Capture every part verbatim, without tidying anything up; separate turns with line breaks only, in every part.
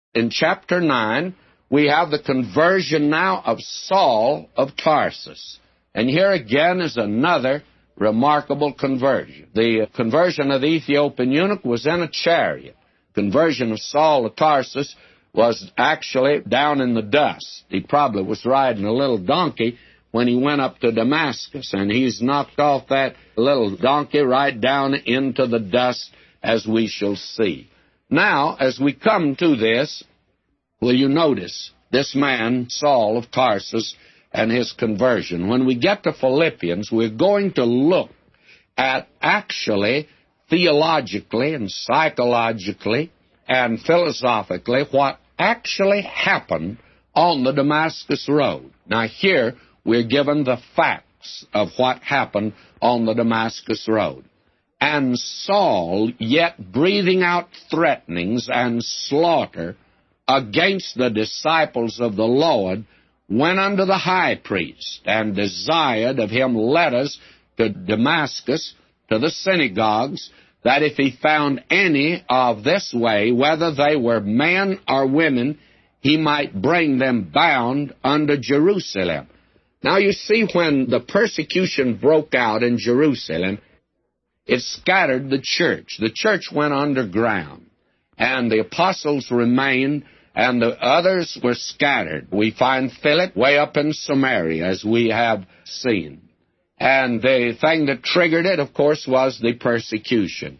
In chapter nine, we have the conversion now of Saul of Tarsus. And here again is another remarkable conversion. The conversion of the Ethiopian eunuch was in a chariot. Conversion of Saul of Tarsus was actually down in the dust. He probably was riding a little donkey when he went up to Damascus, and he's knocked off that little donkey right down into the dust, as we shall see. Now, as we come to this, will you notice this man, Saul of Tarsus, and his conversion? When we get to Philippians, we're going to look at actually, theologically and psychologically and philosophically, what actually happened on the Damascus Road. Now here, we're given the facts of what happened on the Damascus Road. And Saul, yet breathing out threatenings and slaughter against the disciples of the Lord, went unto the high priest, and desired of him letters to Damascus, to the synagogues, that if he found any of this way, whether they were men or women, he might bring them bound unto Jerusalem. Now you see, when the persecution broke out in Jerusalem, it scattered the church. The church went underground, and the apostles remained, and the others were scattered. We find Philip way up in Samaria, as we have seen. And the thing that triggered it, of course, was the persecution.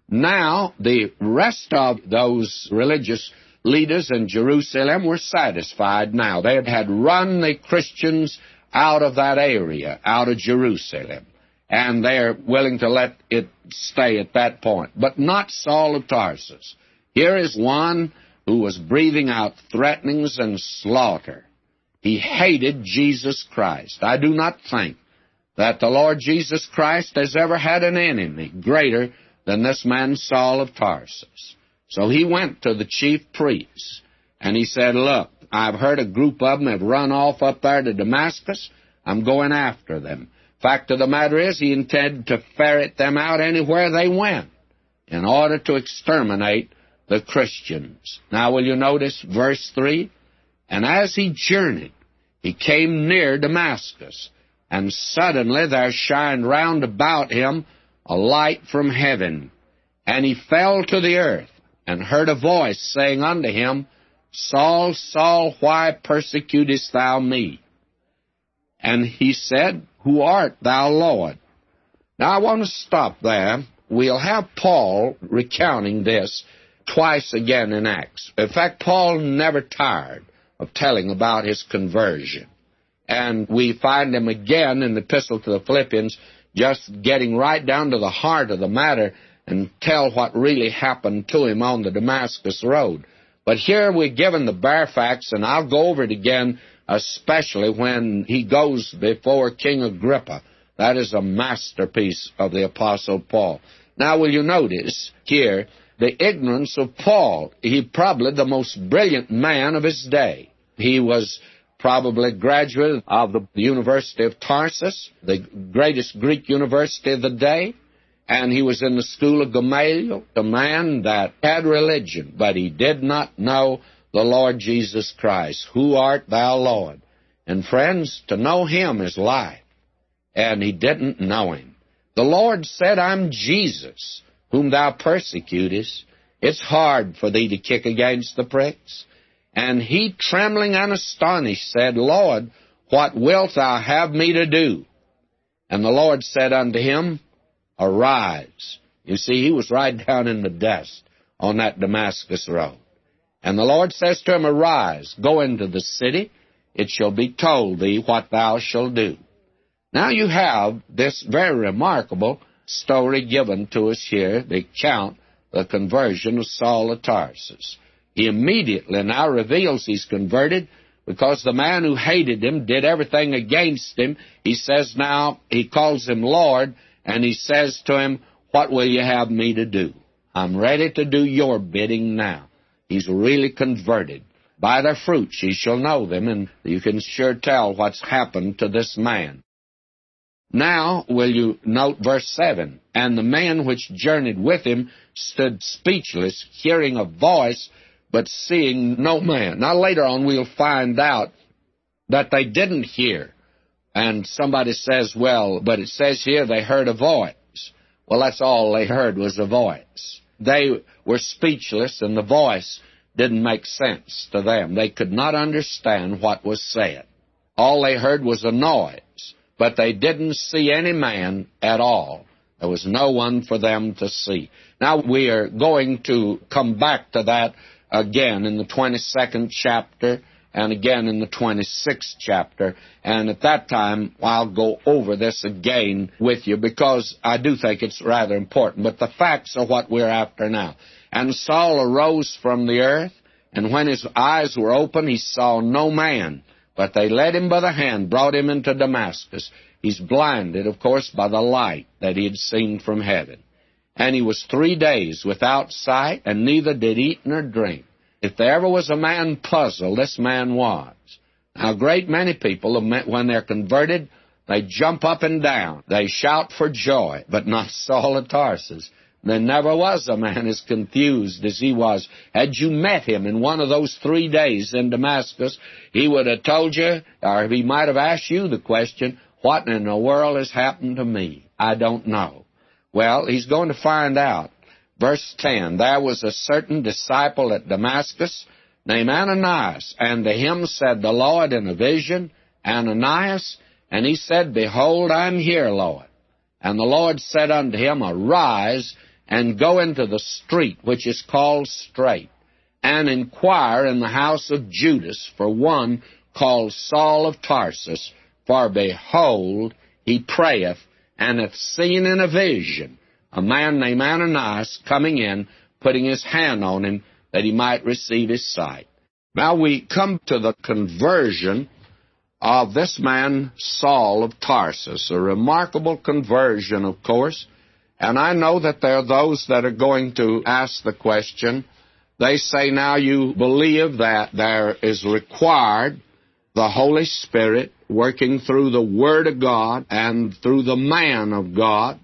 Now, the rest of those religious leaders in Jerusalem were satisfied now. They had, had run the Christians out of that area, out of Jerusalem. And they're willing to let it stay at that point. But not Saul of Tarsus. Here is one who was breathing out threatenings and slaughter. He hated Jesus Christ. I do not think that the Lord Jesus Christ has ever had an enemy greater than this man Saul of Tarsus. So he went to the chief priests, and he said, look, I've heard a group of them have run off up there to Damascus. I'm going after them. Fact of the matter is, he intended to ferret them out anywhere they went in order to exterminate the Christians. Now, will you notice verse three? And as he journeyed, he came near Damascus, and suddenly there shined round about him a light from heaven. And he fell to the earth, and heard a voice saying unto him, Saul, Saul, why persecutest thou me? And he said, Who art thou, Lord? Now I want to stop there. We'll have Paul recounting this twice again in Acts. In fact, Paul never tired of telling about his conversion. And we find him again in the Epistle to the Philippians, just getting right down to the heart of the matter and tell what really happened to him on the Damascus Road. But here we're given the bare facts, and I'll go over it again, especially when he goes before King Agrippa. That is a masterpiece of the Apostle Paul. Now, will you notice here the ignorance of Paul? He probably the most brilliant man of his day. He was probably a graduate of the University of Tarsus, the greatest Greek university of the day. And he was in the school of Gamaliel, a man that had religion, but he did not know the Lord Jesus Christ. Who art thou, Lord? And friends, to know him is life. And he didn't know him. The Lord said, I'm Jesus, whom thou persecutest. It's hard for thee to kick against the pricks. And he, trembling and astonished, said, Lord, what wilt thou have me to do? And the Lord said unto him, Arise. You see, he was right down in the dust on that Damascus road. And the Lord says to him, Arise, go into the city. It shall be told thee what thou shalt do. Now you have this very remarkable story given to us here, the account, the conversion of Saul of Tarsus. He immediately now reveals he's converted because the man who hated him did everything against him. He says now, he calls him Lord, and he says to him, what will you have me to do? I'm ready to do your bidding now. He's really converted. By their fruits ye shall know them, and you can sure tell what's happened to this man. Now, will you note verse seven? And the men which journeyed with him stood speechless, hearing a voice but seeing no man. Now, later on, we'll find out that they didn't hear. And somebody says, well, but it says here they heard a voice. Well, that's all they heard was a voice. They were speechless, and the voice didn't make sense to them. They could not understand what was said. All they heard was a noise, but they didn't see any man at all. There was no one for them to see. Now, we are going to come back to that again in the twenty-second chapter and again in the twenty-sixth chapter. And at that time, I'll go over this again with you because I do think it's rather important. But the facts are what we're after now. And Saul arose from the earth, and when his eyes were open, he saw no man. But they led him by the hand, brought him into Damascus. He's blinded, of course, by the light that he had seen from heaven. And he was three days without sight, and neither did eat nor drink. If there ever was a man puzzled, this man was. Now, a great many people, when they're converted, they jump up and down. They shout for joy, but not Saul of Tarsus. There never was a man as confused as he was. Had you met him in one of those three days in Damascus, he would have told you, or he might have asked you the question, what in the world has happened to me? I don't know. Well, he's going to find out. Verse ten, there was a certain disciple at Damascus named Ananias, and to him said the Lord in a vision, Ananias, and he said, Behold, I am here, Lord. And the Lord said unto him, Arise, and go into the street which is called Straight, and inquire in the house of Judas for one called Saul of Tarsus, for behold, he prayeth, and hath seen in a vision a man named Ananias coming in, putting his hand on him, that he might receive his sight. Now we come to the conversion of this man Saul of Tarsus, a remarkable conversion, of course. And I know that there are those that are going to ask the question. They say, now you believe that there is required the Holy Spirit working through the Word of God and through the man of God.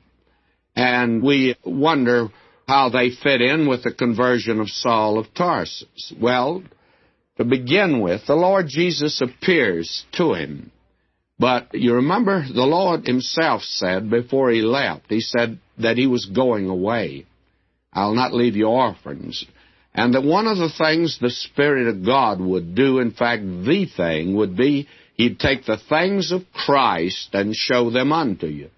And we wonder how they fit in with the conversion of Saul of Tarsus. Well, to begin with, the Lord Jesus appears to him. But you remember the Lord himself said before he left, he said that he was going away. I'll not leave you orphans. And that one of the things the Spirit of God would do, in fact, the thing, would be he'd take the things of Christ and show them unto you.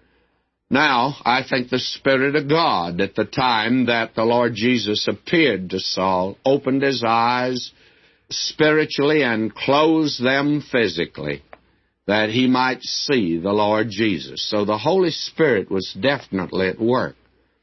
Now, I think the Spirit of God, at the time that the Lord Jesus appeared to Saul, opened his eyes spiritually and closed them physically, that he might see the Lord Jesus. So the Holy Spirit was definitely at work.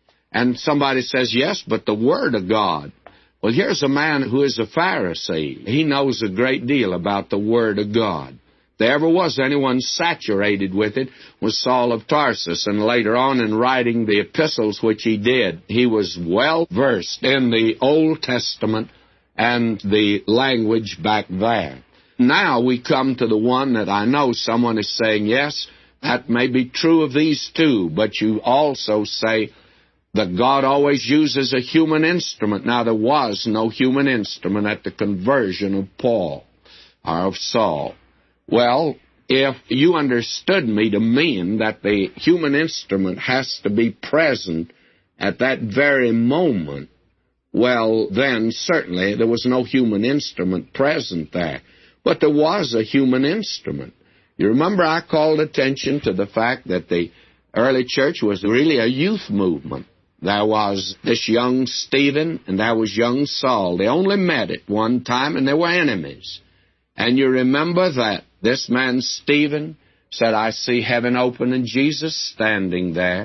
And somebody says, yes, but the Word of God. Well, here's a man who is a Pharisee. He knows a great deal about the Word of God. If there ever was anyone saturated with it, was Saul of Tarsus. And later on in writing the epistles which he did, he was well versed in the Old Testament and the language back there. Now we come to the one that I know someone is saying, yes, that may be true of these two, but you also say that God always uses a human instrument. Now, there was no human instrument at the conversion of Paul or of Saul. Well, if you understood me to mean that the human instrument has to be present at that very moment, well, then certainly there was no human instrument present there. But there was a human instrument. You remember I called attention to the fact that the early church was really a youth movement. There was this young Stephen and there was young Saul. They only met at one time and they were enemies. And you remember that this man Stephen said, I see heaven open and Jesus standing there.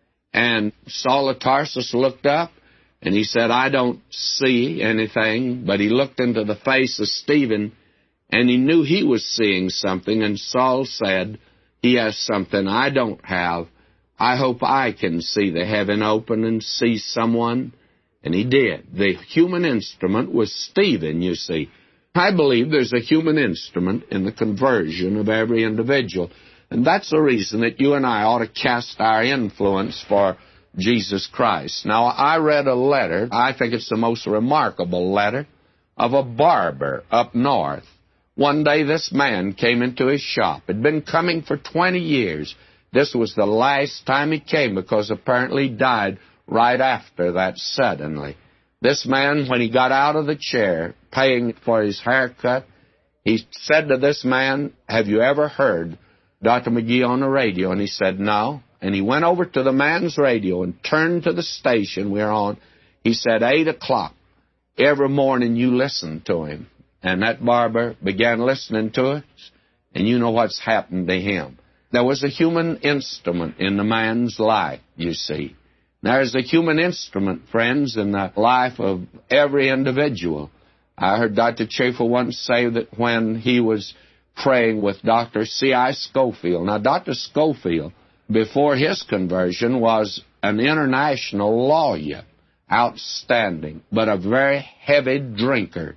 And Saul of Tarsus looked up and he said, I don't see anything. But he looked into the face of Stephen and he knew he was seeing something. And Saul said, he has something I don't have. I hope I can see the heaven open and see someone. And he did. The human instrument was Stephen, you see. I believe there's a human instrument in the conversion of every individual. And that's the reason that you and I ought to cast our influence for Jesus Christ. Now, I read a letter. I think it's the most remarkable letter of a barber up north. One day this man came into his shop. Had been coming for twenty years. This was the last time he came because apparently he died right after that suddenly. This man, when he got out of the chair paying for his haircut, he said to this man, "Have you ever heard Doctor McGee on the radio?" And he said, "No." And he went over to the man's radio and turned to the station we were on. He said, eight o'clock. Every morning you listen to him." And that barber began listening to us, and you know what's happened to him. There was a human instrument in the man's life, you see. There's a human instrument, friends, in the life of every individual. I heard Doctor Chafer once say that when he was praying with Doctor C I Scofield. Now, Doctor Scofield, before his conversion, was an international lawyer, outstanding, but a very heavy drinker.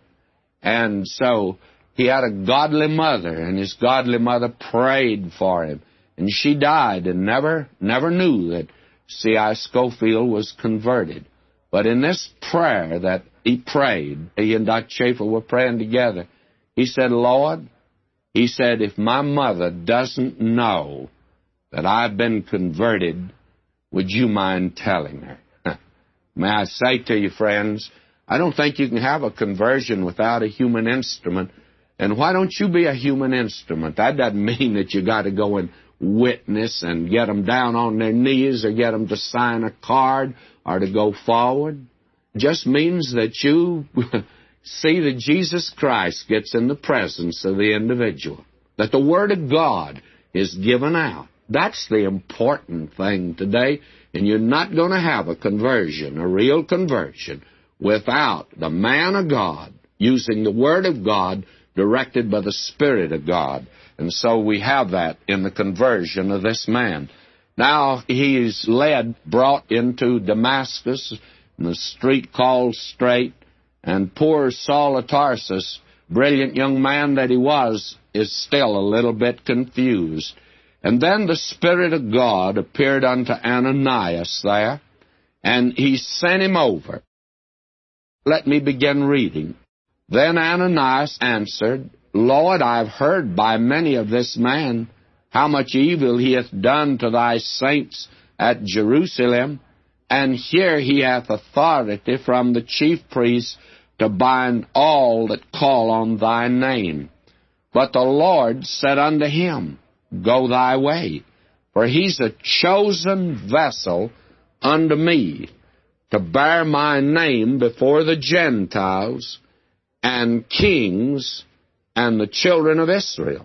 And so he had a godly mother, and his godly mother prayed for him. And she died and never, never knew that C I Scofield was converted. But in this prayer that he prayed, he and Doctor Chafer were praying together, he said, "Lord," he said, "if my mother doesn't know that I've been converted, would you mind telling her?" May I say to you, friends, I don't think you can have a conversion without a human instrument. And why don't you be a human instrument? That doesn't mean that you got to go and witness and get them down on their knees or get them to sign a card or to go forward. It just means that you see that Jesus Christ gets in the presence of the individual, that the Word of God is given out. That's the important thing today, and you're not going to have a conversion, a real conversion, without the man of God using the Word of God directed by the Spirit of God. And so we have that in the conversion of this man. Now he's led, brought into Damascus, in the street called Straight, and poor Saul of Tarsus, brilliant young man that he was, is still a little bit confused. And then the Spirit of God appeared unto Ananias there, and he sent him over. Let me begin reading. Then Ananias answered, Lord, I have heard by many of this man how much evil he hath done to thy saints at Jerusalem, and here he hath authority from the chief priests to bind all that call on thy name. But the Lord said unto him, Go thy way, for he's a chosen vessel unto me, to bear my name before the Gentiles and kings and the children of Israel.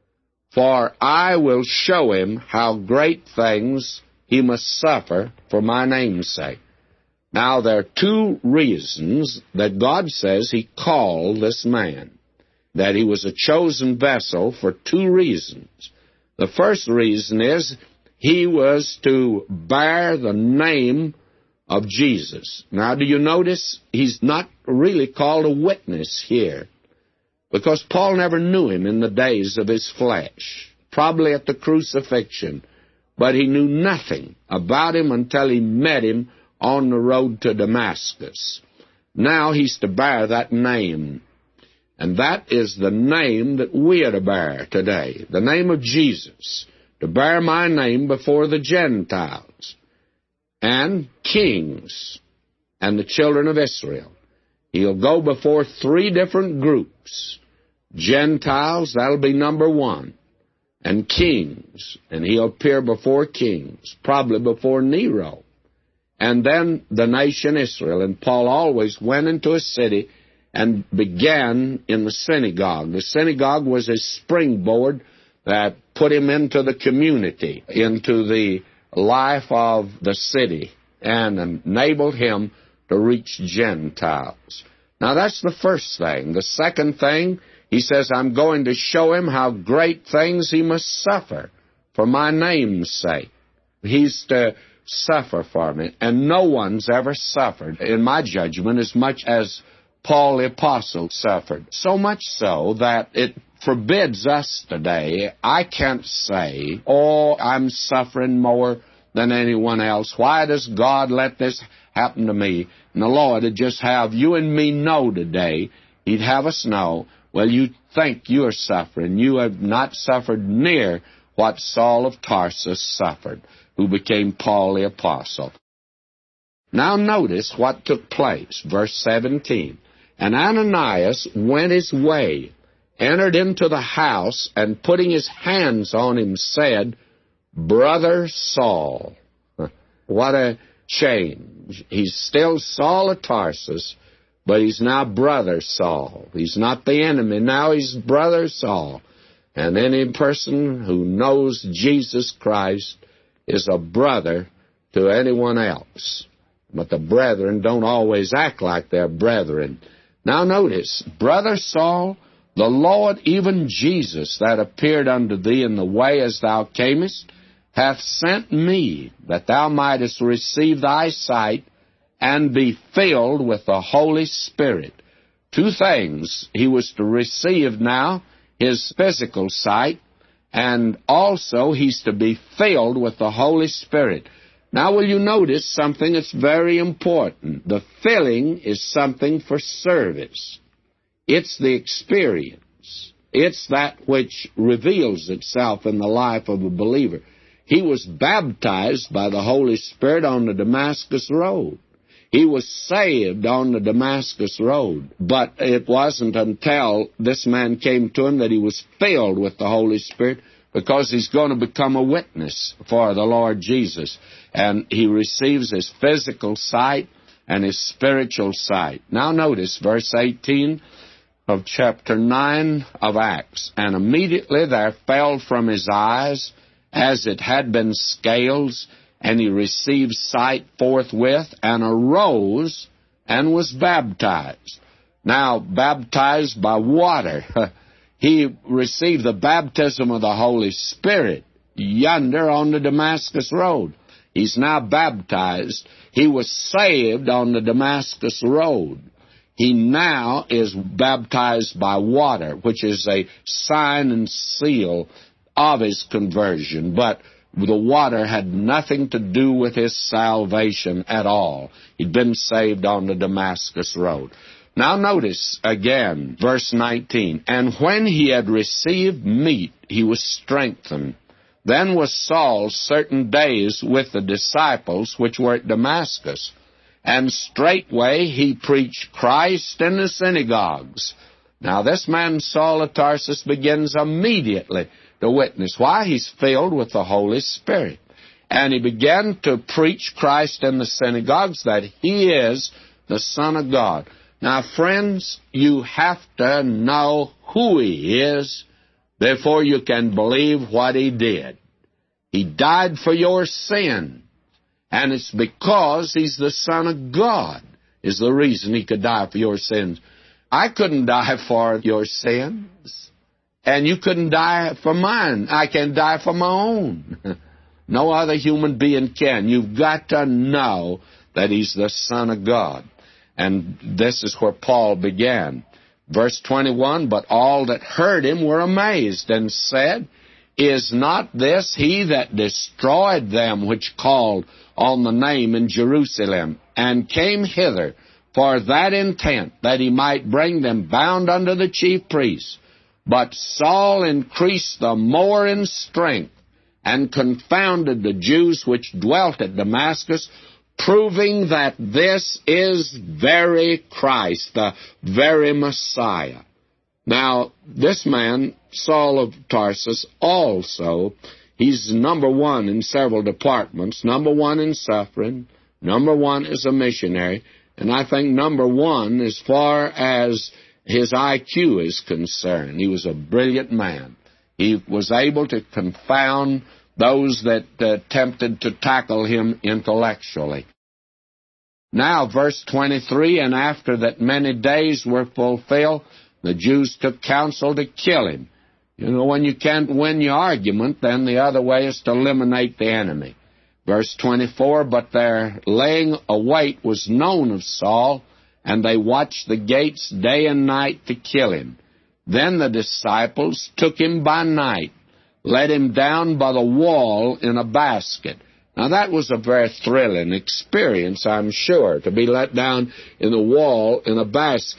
For I will show him how great things he must suffer for my name's sake. Now there are two reasons that God says he called this man, that he was a chosen vessel for two reasons. The first reason is he was to bear the name of Jesus. Now, do you notice he's not really called a witness here? Because Paul never knew him in the days of his flesh, probably at the crucifixion. But he knew nothing about him until he met him on the road to Damascus. Now he's to bear that name. And that is the name that we are to bear today, the name of Jesus, to bear my name before the Gentiles and kings and the children of Israel. He'll go before three different groups. Gentiles, that'll be number one, and kings, and he'll appear before kings, probably before Nero, and then the nation Israel. And Paul always went into a city and began in the synagogue. The synagogue was a springboard that put him into the community, into the life of the city, and enabled him to reach Gentiles. Now, that's the first thing. The second thing, he says, I'm going to show him how great things he must suffer for my name's sake. He's to suffer for me. And no one's ever suffered, in my judgment, as much as Paul the Apostle suffered. So much so that it forbids us today. I can't say, oh, I'm suffering more than anyone else. Why does God let this happen to me? And the Lord would just have you and me know today He'd have us know, well, you think you are suffering. You have not suffered near what Saul of Tarsus suffered, who became Paul the Apostle. Now notice what took place, verse seventeen. And Ananias went his way, entered into the house, and putting his hands on him said, Brother Saul. What a change. He's still Saul of Tarsus, but he's now Brother Saul. He's not the enemy. Now he's Brother Saul. And any person who knows Jesus Christ is a brother to anyone else. But the brethren don't always act like they're brethren. Now notice, Brother Saul, the Lord, even Jesus, that appeared unto thee in the way as thou camest, hath sent me, that thou mightest receive thy sight, and be filled with the Holy Spirit. Two things. He was to receive now his physical sight, and also he's to be filled with the Holy Spirit. Now, will you notice something that's very important? The filling is something for service. It's the experience. It's that which reveals itself in the life of a believer. He was baptized by the Holy Spirit on the Damascus Road. He was saved on the Damascus Road. But it wasn't until this man came to him that he was filled with the Holy Spirit, because he's going to become a witness for the Lord Jesus. And he receives his physical sight and his spiritual sight. Now notice verse eighteen of chapter nine of Acts. And immediately there fell from his eyes, as it had been scales, and he received sight forthwith, and arose, and was baptized. Now, baptized by water. He received the baptism of the Holy Spirit yonder on the Damascus Road. He's now baptized. He was saved on the Damascus Road. He now is baptized by water, which is a sign and seal of his conversion. But the water had nothing to do with his salvation at all. He'd been saved on the Damascus Road. Now notice again, verse nineteen. And when he had received meat, he was strengthened. Then was Saul certain days with the disciples which were at Damascus. And straightway he preached Christ in the synagogues. Now this man Saul of Tarsus begins immediately to witness. Why? He's filled with the Holy Spirit. And he began to preach Christ in the synagogues, that he is the Son of God. Now, friends, you have to know who he is before you can believe what he did. He died for your sin, and it's because he's the Son of God is the reason he could die for your sins. I couldn't die for your sins, and you couldn't die for mine. I can die for my own. No other human being can. You've got to know that he's the Son of God. And this is where Paul began. Verse twenty-one, but all that heard him were amazed, and said, Is not this he that destroyed them which called on the name in Jerusalem, and came hither for that intent, that he might bring them bound unto the chief priests? But Saul increased the more in strength, and confounded the Jews which dwelt at Damascus, proving that this is very Christ, the very Messiah. Now, this man, Saul of Tarsus, also, he's number one in several departments. Number one in suffering. Number one as a missionary. And I think number one as far as his I Q is concerned. He was a brilliant man. He was able to confound those that uh, attempted to tackle him intellectually. Now, verse twenty-three, and after that many days were fulfilled, the Jews took counsel to kill him. You know, when you can't win your argument, then the other way is to eliminate the enemy. Verse twenty-four, but their laying await was known of Saul, and they watched the gates day and night to kill him. Then the disciples took him by night, let him down by the wall in a basket. Now, that was a very thrilling experience, I'm sure, to be let down in the wall in a basket.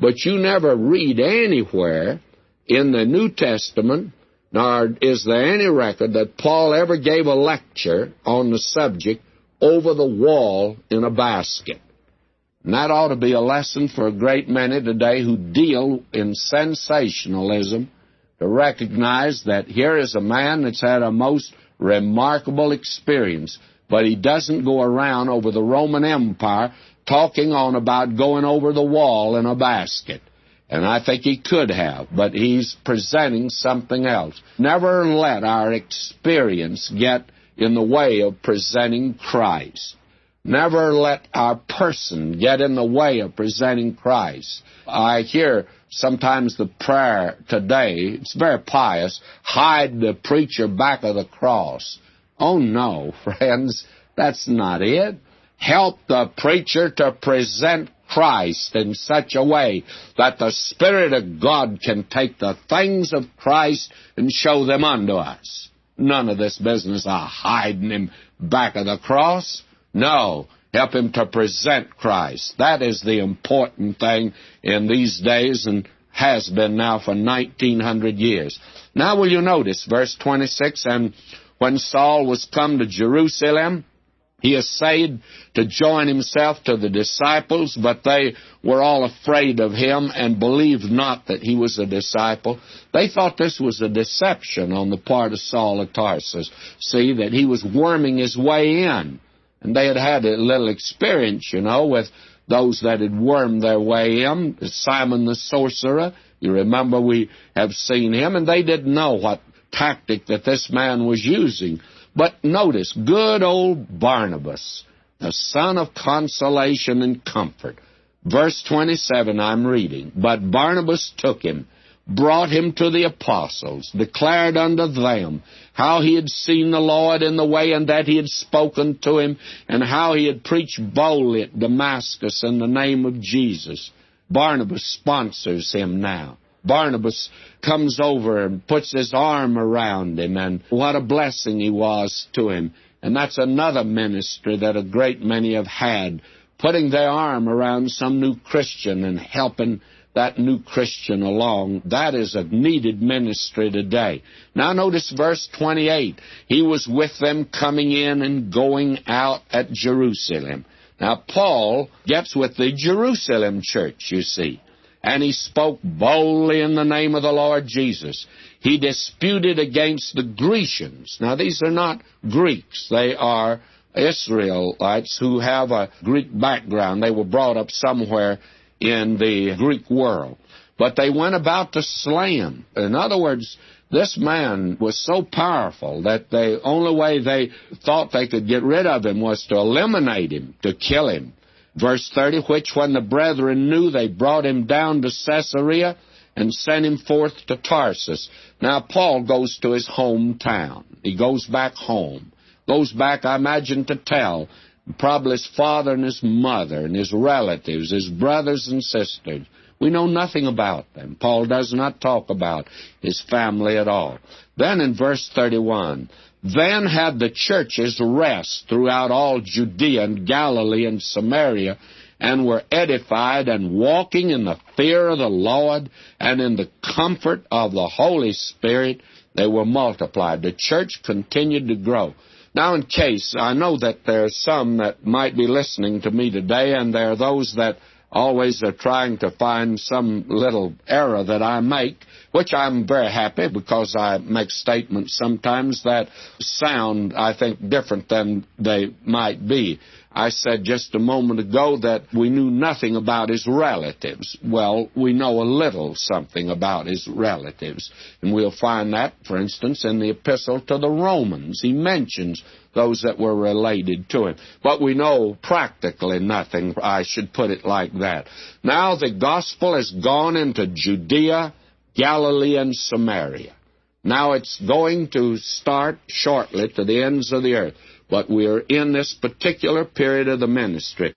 But you never read anywhere in the New Testament, nor is there any record that Paul ever gave a lecture on the subject over the wall in a basket. And that ought to be a lesson for a great many today who deal in sensationalism, to recognize that here is a man that's had a most remarkable experience, but he doesn't go around over the Roman Empire talking on about going over the wall in a basket. And I think he could have, but he's presenting something else. Never let our experience get in the way of presenting Christ. Never let our person get in the way of presenting Christ. I hear sometimes the prayer today, it's very pious, hide the preacher back of the cross. Oh no, friends, that's not it. Help the preacher to present Christ in such a way that the Spirit of God can take the things of Christ and show them unto us. None of this business of hiding him back of the cross. No, help him to present Christ. That is the important thing in these days and has been now for nineteen hundred years. Now will you notice verse twenty-six, and when Saul was come to Jerusalem, he essayed to join himself to the disciples, but they were all afraid of him and believed not that he was a disciple. They thought this was a deception on the part of Saul of Tarsus. See, that he was worming his way in. And they had had a little experience, you know, with those that had wormed their way in. Simon the sorcerer, you remember we have seen him, and they didn't know what tactic that this man was using. But notice, good old Barnabas, the son of consolation and comfort. Verse twenty-seven, I'm reading. But Barnabas took him, brought him to the apostles, declared unto them how he had seen the Lord in the way, and that he had spoken to him, and how he had preached boldly at Damascus in the name of Jesus. Barnabas sponsors him now. Barnabas comes over and puts his arm around him, and what a blessing he was to him. And that's another ministry that a great many have had, putting their arm around some new Christian and helping that new Christian along. That is a needed ministry today. Now notice verse twenty-eight. He was with them coming in and going out at Jerusalem. Now Paul gets with the Jerusalem church, you see, and he spoke boldly in the name of the Lord Jesus. He disputed against the Grecians. Now these are not Greeks. They are Israelites who have a Greek background. They were brought up somewhere in the Greek world. But they went about to slay him. In other words, this man was so powerful that the only way they thought they could get rid of him was to eliminate him, to kill him. Verse thirty, which when the brethren knew, they brought him down to Caesarea and sent him forth to Tarsus. Now Paul goes to his hometown. He goes back home. Goes back, I imagine, to tell probably his father and his mother and his relatives, his brothers and sisters. We know nothing about them. Paul does not talk about his family at all. Then in verse thirty-one, then had the churches rest throughout all Judea and Galilee and Samaria, and were edified and walking in the fear of the Lord and in the comfort of the Holy Spirit, they were multiplied. The church continued to grow. Now, in case, I know that there are some that might be listening to me today, and there are those that always are trying to find some little error that I make, which I'm very happy because I make statements sometimes that sound, I think, different than they might be. I said just a moment ago that we knew nothing about his relatives. Well, we know a little something about his relatives. And we'll find that, for instance, in the epistle to the Romans. He mentions those that were related to him. But we know practically nothing. I should put it like that. Now the gospel has gone into Judea, Galilee, and Samaria. Now it's going to start shortly to the ends of the earth. But we're in this particular period of the ministry.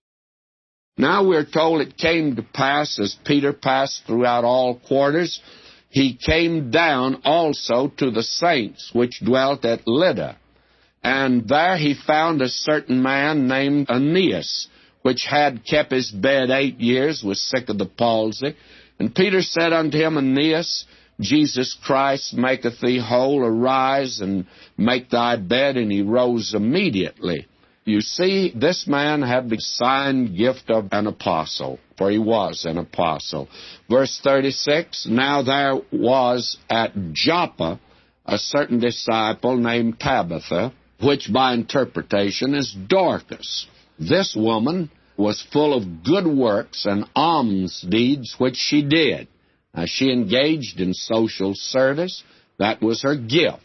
Now we're told it came to pass as Peter passed throughout all quarters, he came down also to the saints which dwelt at Lydda. And there he found a certain man named Aeneas, which had kept his bed eight years, was sick of the palsy. And Peter said unto him, Aeneas, Jesus Christ maketh thee whole. Arise and make thy bed. And he rose immediately. You see, this man had the sign gift of an apostle, for he was an apostle. Verse thirty-six, now there was at Joppa a certain disciple named Tabitha, which by interpretation is Dorcas. This woman was full of good works and alms deeds which she did. Now, she engaged in social service. That was her gift.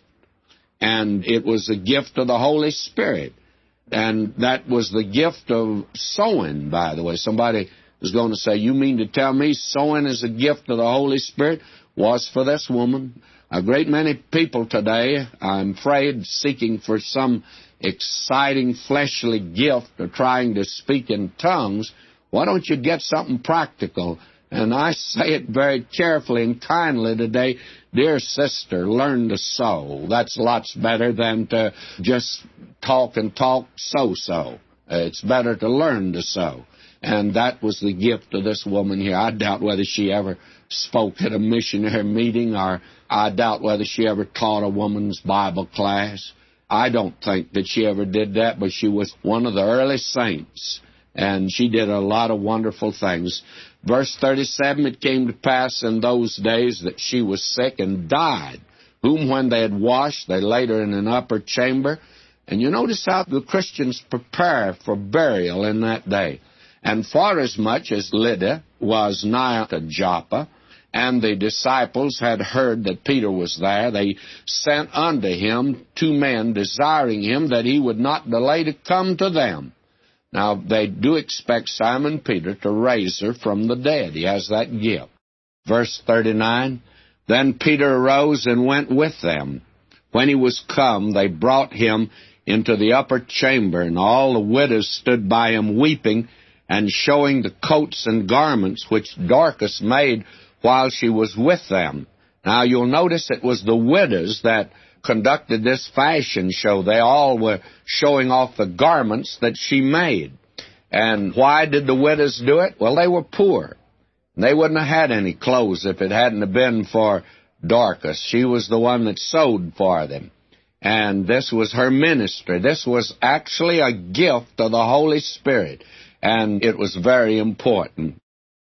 And it was a gift of the Holy Spirit. And that was the gift of sowing, by the way. Somebody is going to say, you mean to tell me sowing is a gift of the Holy Spirit? Was for this woman. A great many people today, I'm afraid, seeking for some exciting fleshly gift or trying to speak in tongues. Why don't you get something practical? And I say it very carefully and kindly today, dear sister, learn to sow. That's lots better than to just talk and talk so-so. It's better to learn to sow. And that was the gift of this woman here. I doubt whether she ever spoke at a missionary meeting, or I doubt whether she ever taught a woman's Bible class. I don't think that she ever did that, but she was one of the early saints, and she did a lot of wonderful things. Verse thirty-seven, it came to pass in those days that she was sick and died, whom when they had washed, they laid her in an upper chamber. And you notice how the Christians prepare for burial in that day. And forasmuch as Lydda was nigh to Joppa, and the disciples had heard that Peter was there, they sent unto him two men, desiring him that he would not delay to come to them. Now, they do expect Simon Peter to raise her from the dead. He has that gift. Verse thirty-nine, then Peter arose and went with them. When he was come, they brought him into the upper chamber, and all the widows stood by him weeping, and showing the coats and garments which Dorcas made while she was with them. Now, you'll notice it was the widows that conducted this fashion show. They all were showing off the garments that she made. And why did the widows do it? Well, they were poor. They wouldn't have had any clothes if it hadn't have been for Dorcas. She was the one that sewed for them. And this was her ministry. This was actually a gift of the Holy Spirit. And it was very important.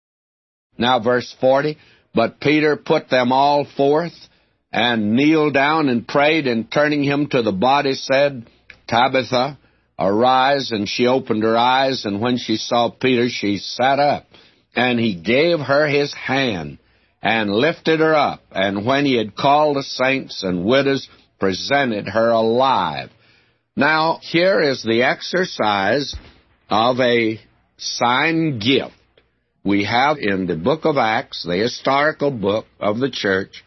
Now, verse forty, but Peter put them all forth, and kneeled down and prayed, and turning him to the body said, Tabitha, arise. And she opened her eyes, and when she saw Peter, she sat up. And he gave her his hand, and lifted her up. And when he had called the saints and widows, presented her alive. Now, here is the exercise of a sign gift. We have in the book of Acts, the historical book of the church,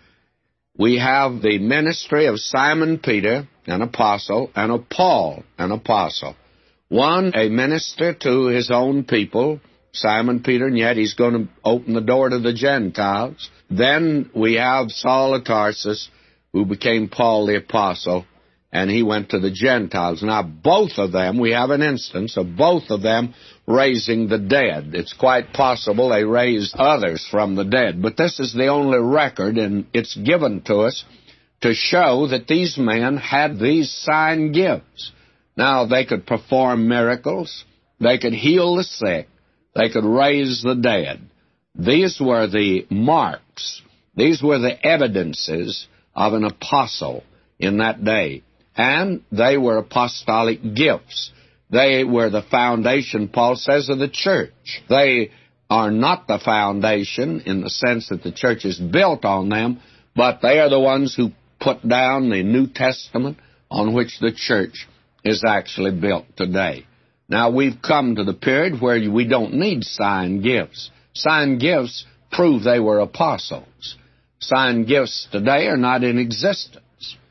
we have the ministry of Simon Peter, an apostle, and of Paul, an apostle. One, a minister to his own people, Simon Peter, and yet he's going to open the door to the Gentiles. Then we have Saul of Tarsus, who became Paul the apostle, and he went to the Gentiles. Now, both of them, we have an instance of both of them raising the dead. It's quite possible they raised others from the dead, but this is the only record, and it's given to us to show that these men had these sign gifts. Now, they could perform miracles, they could heal the sick, they could raise the dead. These were the marks, these were the evidences of an apostle in that day. And they were apostolic gifts. They were the foundation, Paul says, of the church. They are not the foundation in the sense that the church is built on them, but they are the ones who put down the New Testament on which the church is actually built today. Now, we've come to the period where we don't need sign gifts. Sign gifts prove they were apostles. Sign gifts today are not in existence,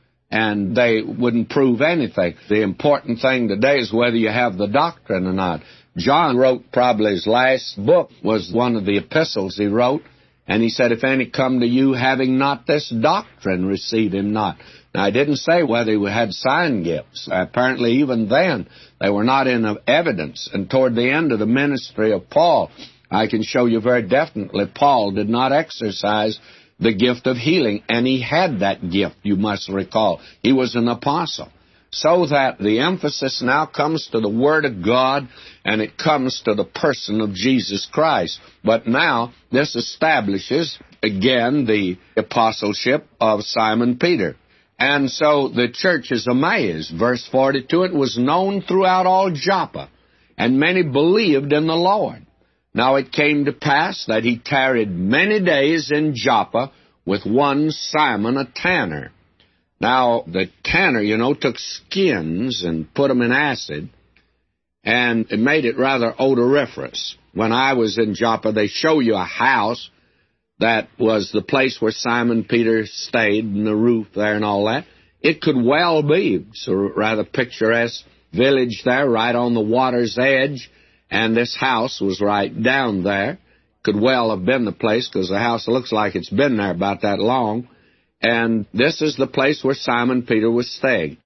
and they wouldn't prove anything. The important thing today is whether you have the doctrine or not. John wrote probably his last book was one of the epistles he wrote, And he said, if any come to you having not this doctrine, receive him not. Now, I didn't say whether he had sign gifts. Apparently, even then, they were not in evidence. And toward the end of the ministry of Paul, I can show you very definitely, Paul did not exercise the gift of healing. And he had that gift, you must recall. He was an apostle. So that the emphasis now comes to the Word of God, and it comes to the person of Jesus Christ. But now, this establishes, again, the apostleship of Simon Peter. And so the church is amazed. Verse forty-two, it was known throughout all Joppa, and many believed in the Lord. Now it came to pass that he tarried many days in Joppa with one Simon, a tanner. Now, the tanner, you know, took skins and put them in acid, and it made it rather odoriferous. When I was in Joppa, they show you a house that was the place where Simon Peter stayed, and the roof there and all that. It could well be. It's a rather picturesque village there, right on the water's edge, and this house was right down there. Could well have been the place, because the house looks like it's been there about that long. And this is the place where Simon Peter was staying.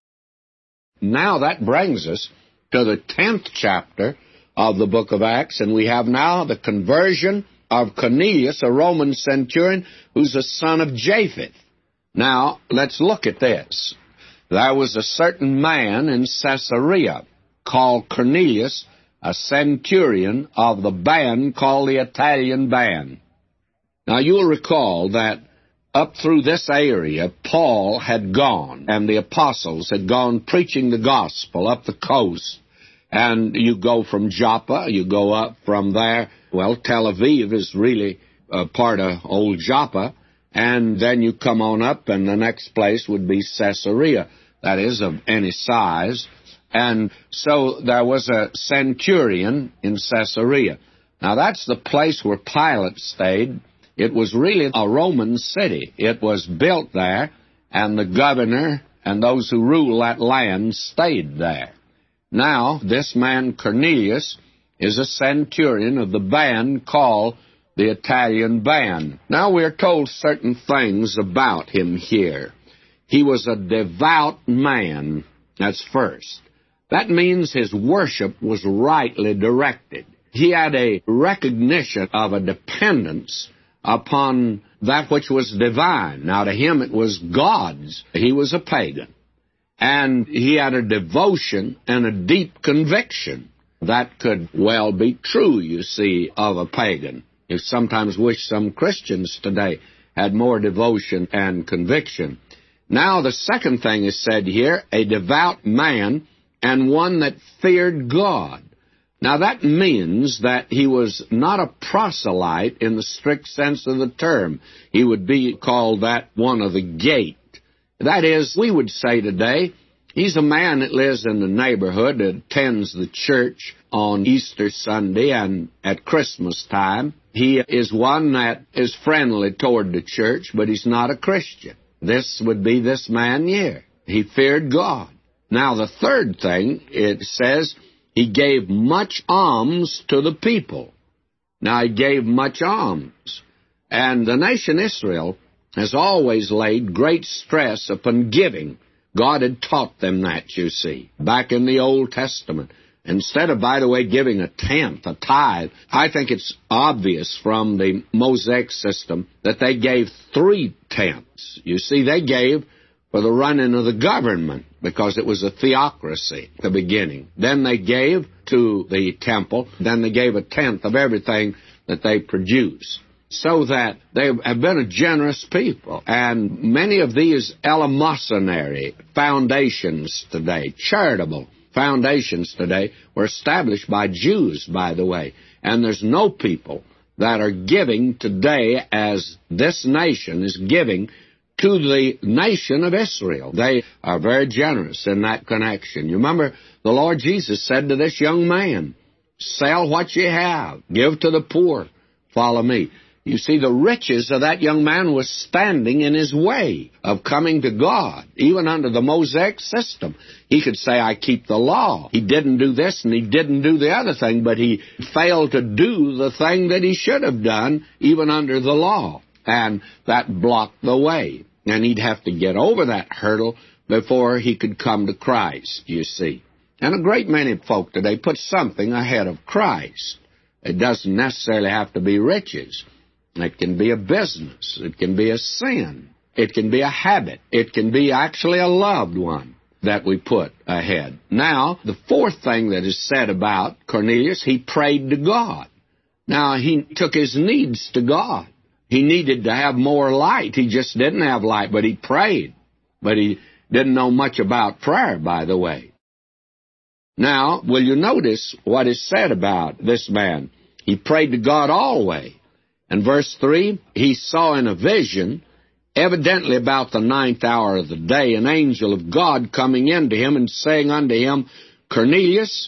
Now that brings us to the tenth chapter of the book of Acts, and we have now the conversion of Cornelius, a Roman centurion, who's a son of Japheth. Now, let's look at this. There was a certain man in Caesarea called Cornelius, a centurion of the band called the Italian band. Now, you'll recall that up through this area, Paul had gone, and the apostles had gone preaching the gospel up the coast. And you go from Joppa, you go up from there. Well, Tel Aviv is really a part of old Joppa. And then you come on up, and the next place would be Caesarea. That is, of any size. And so there was a centurion in Caesarea. Now, that's the place where Pilate stayed. It was really a Roman city. It was built there, and the governor and those who rule that land stayed there. Now, this man Cornelius is a centurion of the band called the Italian band. Now, we're told certain things about him here. He was a devout man. That's first. That means his worship was rightly directed. He had a recognition of a dependence upon that which was divine. Now, to him it was God's. He was a pagan. And he had a devotion and a deep conviction. That could well be true, you see, of a pagan. You sometimes wish some Christians today had more devotion and conviction. Now, the second thing is said here, a devout man and one that feared God. Now, that means that he was not a proselyte in the strict sense of the term. He would be called that one of the gate. That is, we would say today, he's a man that lives in the neighborhood, that attends the church on Easter Sunday and at Christmas time. He is one that is friendly toward the church, but he's not a Christian. This would be this man here. He feared God. Now, the third thing, it says, he gave much alms to the people. Now, he gave much alms. And the nation Israel has always laid great stress upon giving. God had taught them that, you see, back in the Old Testament. Instead of, by the way, giving a tenth, a tithe, I think it's obvious from the Mosaic system that they gave three tenths. You see, they gave for the running of the government, because it was a theocracy at the beginning. Then they gave to the temple. Then they gave a tenth of everything that they produced. So that they have been a generous people. And many of these eleemosynary foundations today, charitable foundations today, were established by Jews, by the way. And there's no people that are giving today as this nation is giving to the nation of Israel. They are very generous in that connection. You remember, the Lord Jesus said to this young man, sell what you have, give to the poor, follow me. You see, the riches of that young man was standing in his way of coming to God, even under the Mosaic system. He could say, I keep the law. He didn't do this and he didn't do the other thing, but he failed to do the thing that he should have done, even under the law. And that blocked the way. And he'd have to get over that hurdle before he could come to Christ, you see. And a great many folk today put something ahead of Christ. It doesn't necessarily have to be riches. It can be a business. It can be a sin. It can be a habit. It can be actually a loved one that we put ahead. Now, the fourth thing that is said about Cornelius, he prayed to God. Now, he took his needs to God. He needed to have more light. He just didn't have light, but he prayed. But he didn't know much about prayer, by the way. Now, will you notice what is said about this man? He prayed to God always. In verse three, he saw in a vision, evidently about the ninth hour of the day, an angel of God coming into him and saying unto him, Cornelius.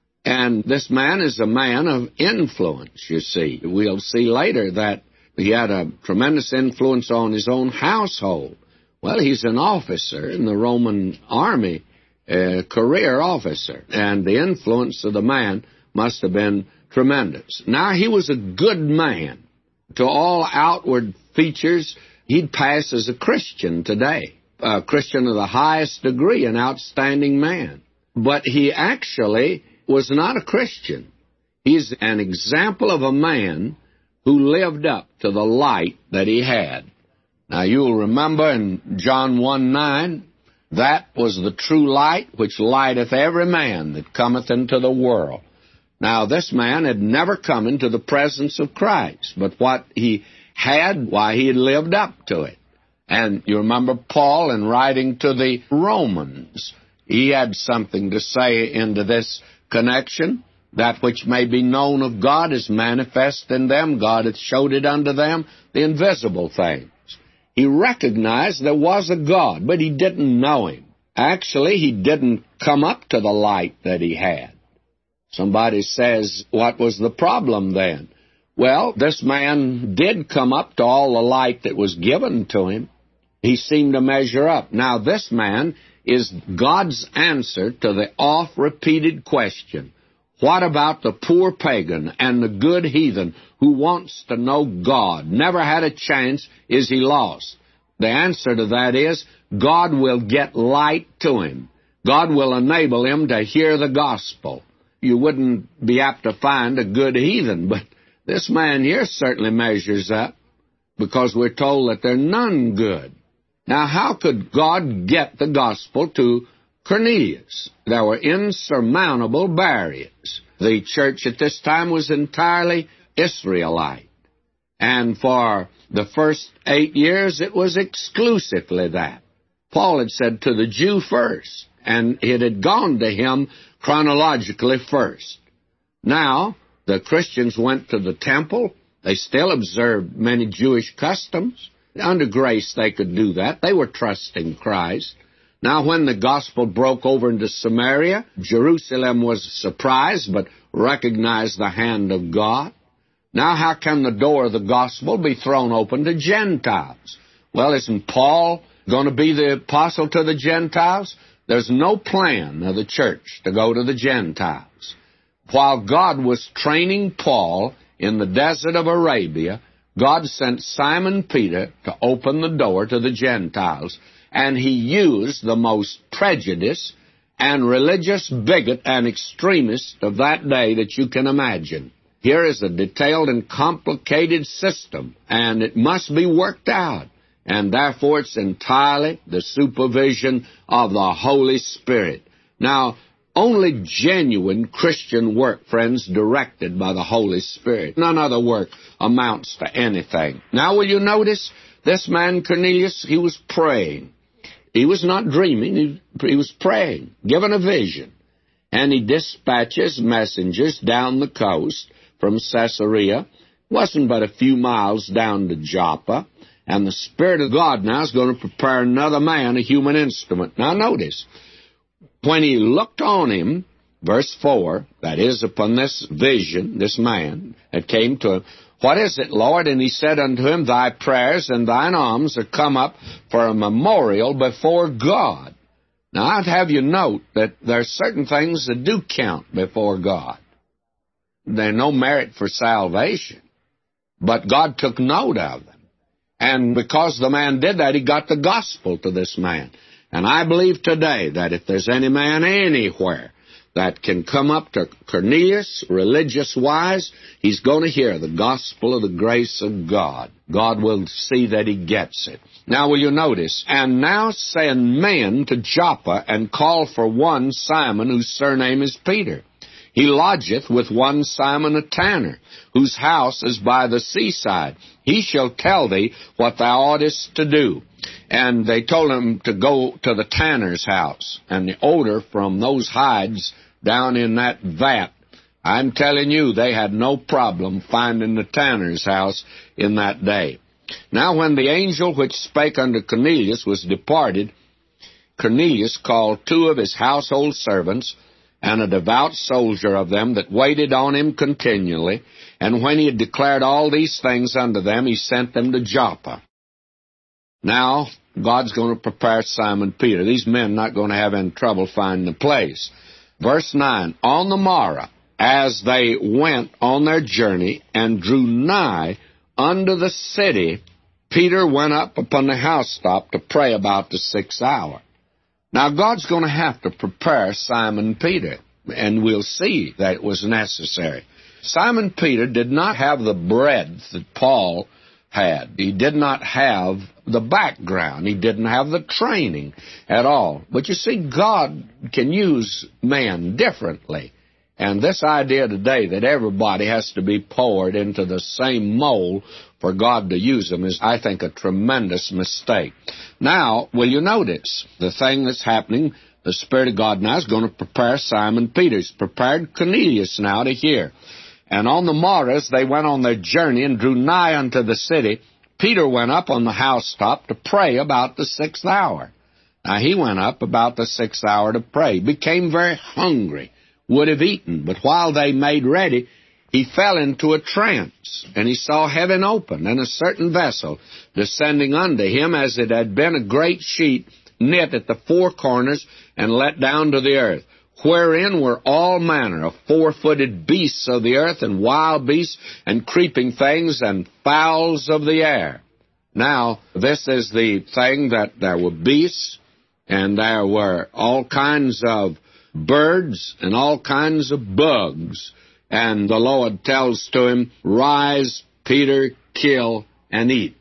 And this man is a man of influence, you see. We'll see later that he had a tremendous influence on his own household. Well, he's an officer in the Roman army, a career officer, and the influence of the man must have been tremendous. Now, he was a good man. To all outward features, he'd pass as a Christian today, a Christian of the highest degree, an outstanding man. But he actually was not a Christian. He's an example of a man who lived up to the light that he had. Now, you'll remember in John one nine, that was the true light which lighteth every man that cometh into the world. Now, this man had never come into the presence of Christ, but what he had, why, he had lived up to it. And you remember Paul, in writing to the Romans, he had something to say into this connection. That which may be known of God is manifest in them. God hath showed it unto them, the invisible things. He recognized there was a God, but he didn't know him. Actually, he didn't come up to the light that he had. Somebody says, what was the problem then? Well, this man did come up to all the light that was given to him. He seemed to measure up. Now, this man is God's answer to the oft-repeated question, what about the poor pagan and the good heathen who wants to know God, never had a chance, is he lost? The answer to that is, God will get light to him. God will enable him to hear the gospel. You wouldn't be apt to find a good heathen, but this man here certainly measures up, because we're told that there are none good. Now, how could God get the gospel to Cornelius? There were insurmountable barriers. The church at this time was entirely Israelite, and for the first eight years it was exclusively that. Paul had said to the Jew first, and it had gone to him chronologically first. Now, the Christians went to the temple. They still observed many Jewish customs. Under grace, they could do that. They were trusting Christ. Now, when the gospel broke over into Samaria, Jerusalem was surprised, but recognized the hand of God. Now, how can the door of the gospel be thrown open to Gentiles? Well, isn't Paul going to be the apostle to the Gentiles? There's no plan of the church to go to the Gentiles. While God was training Paul in the desert of Arabia, God sent Simon Peter to open the door to the Gentiles, and he used the most prejudiced and religious bigot and extremist of that day that you can imagine. Here is a detailed and complicated system, and it must be worked out. And therefore it's entirely the supervision of the Holy Spirit. Now, only genuine Christian work, friends, directed by the Holy Spirit. None other work amounts to anything. Now, will you notice this man Cornelius, he was praying. He was not dreaming, he, he was praying, given a vision. And he dispatches messengers down the coast from Caesarea. It wasn't but a few miles down to Joppa. And the Spirit of God now is going to prepare another man, a human instrument. Now notice, when he looked on him, verse four, that is, upon this vision, this man that came to him, What is it, Lord? And he said unto him, Thy prayers and thine alms are come up for a memorial before God. Now, I'd have you note that there are certain things that do count before God. They're no merit for salvation, but God took note of them. And because the man did that, he got the gospel to this man. And I believe today that if there's any man anywhere that can come up to Cornelius religious-wise, he's going to hear the gospel of the grace of God. God will see that he gets it. Now, will you notice? And now send men to Joppa, and call for one Simon, whose surname is Peter. He lodgeth with one Simon a tanner, whose house is by the seaside. He shall tell thee what thou oughtest to do. And they told him to go to the tanner's house. And the odor from those hides down in that vat, I'm telling you, they had no problem finding the tanner's house in that day. Now when the angel which spake unto Cornelius was departed, Cornelius called two of his household servants, and a devout soldier of them that waited on him continually. And when he had declared all these things unto them, he sent them to Joppa. Now, God's going to prepare Simon Peter. These men are not going to have any trouble finding the place. Verse nine, On the morrow, as they went on their journey, and drew nigh unto the city, Peter went up upon the housetop to pray about the sixth hour. Now, God's going to have to prepare Simon Peter, and we'll see that it was necessary. Simon Peter did not have the breadth that Paul had. He did not have the background. He didn't have the training at all. But you see, God can use man differently. And this idea today that everybody has to be poured into the same mold for God to use them is, I think, a tremendous mistake. Now, will you notice the thing that's happening? The Spirit of God now is going to prepare Simon Peter. He's prepared Cornelius now to hear. And on the morrow, as they went on their journey and drew nigh unto the city, Peter went up on the housetop to pray about the sixth hour. Now, he went up about the sixth hour to pray. Became very hungry, would have eaten. But while they made ready, he fell into a trance, and he saw heaven open, and a certain vessel descending unto him, as it had been a great sheet knit at the four corners and let down to the earth, wherein were all manner of four-footed beasts of the earth, and wild beasts, and creeping things, and fowls of the air. Now, this is the thing that there were beasts, and there were all kinds of birds, and all kinds of bugs. And the Lord tells to him, Rise, Peter, kill, and eat.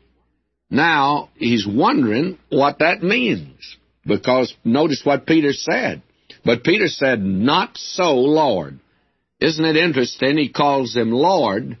Now, he's wondering what that means, because notice what Peter said. But Peter said, Not so, Lord. Isn't it interesting? He calls him Lord,